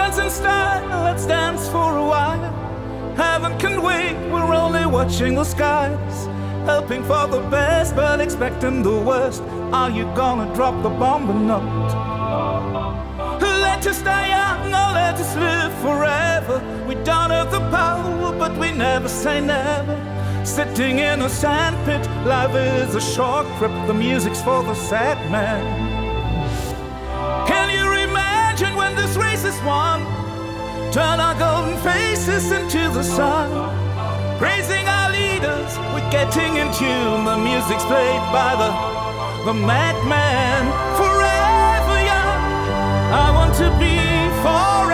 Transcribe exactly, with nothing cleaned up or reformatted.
dance in style, let's dance for a while. Heaven can wait, we're only watching the skies. Hoping for the best, but expecting the worst. Are you gonna drop the bomb or not? Let us die young, or let us live forever. We don't have the power, but we never say never. Sitting in a sandpit, life is a short trip. The music's for the sad man. Can you imagine when this race is won? Turn our golden faces into the sun. Praising our leaders, we're getting in tune. The music's played by the, the madman. Forever young, I want to be forever.